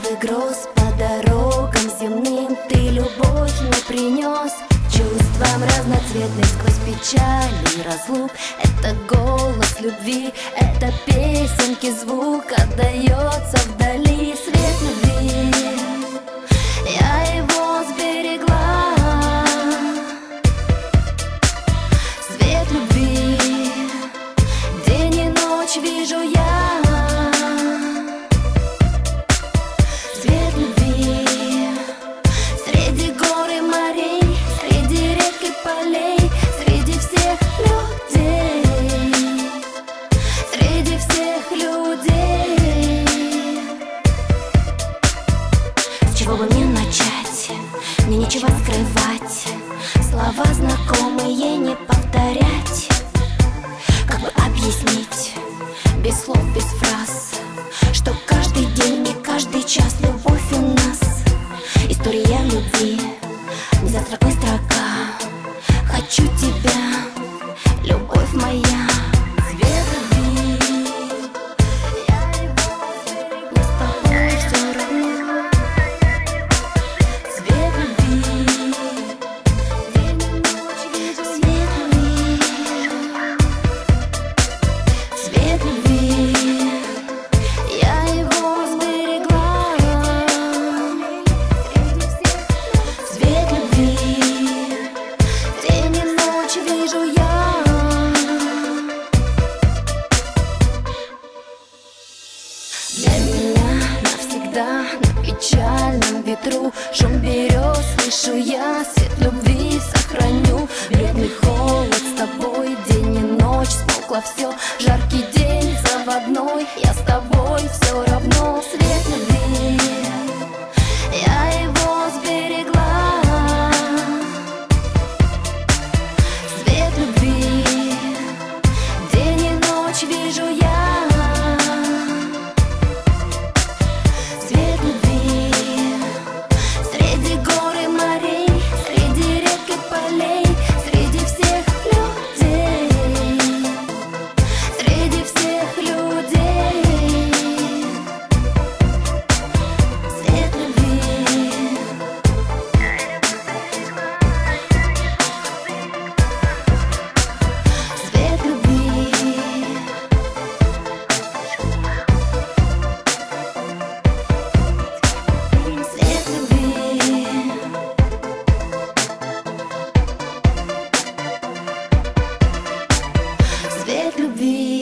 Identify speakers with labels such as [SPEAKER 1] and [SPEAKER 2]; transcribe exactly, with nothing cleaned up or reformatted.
[SPEAKER 1] раскаты гроз по дорогам земным ты любовь мне принес. Чувствам разноцветный сквозь печали разлук. Это голос любви, это песенки звук отдается вдали. Свет любви, я его сберегла. Свет любви, день и ночь вижу я. Свет любви, среди гор и морей, среди рек и полей, среди всех людей, среди всех людей. С чего бы мне начать? Мне нечего скрывать. Слова знакомые не повторять. Как бы объяснить, без слов, без фраз, что каждый день и каждый час любовь у нас. История любви, не за строкой строка. Хочу тебя, любовь моя. Свет любви, я его сберегла. Мне с тобой все равно. Свет любви, день и ночь вижу. Свет любви, свет любви, я его сберегла. Свет любви, день и ночь вижу я. Для меня навсегда на печальном ветру шум берез слышу я. Свет любви сохраню. Бледный холод с тобой, день и ночь смолкло все. Жаркий день заводной, я с тобой все равно. Свет любви, я его сберегла. Свет любви, день и ночь вижу я. Свет любви, среди гор и морей, среди рек и полей, среди всех людей, среди всех людей. Свет любви, свет любви, свет любви, свет любви.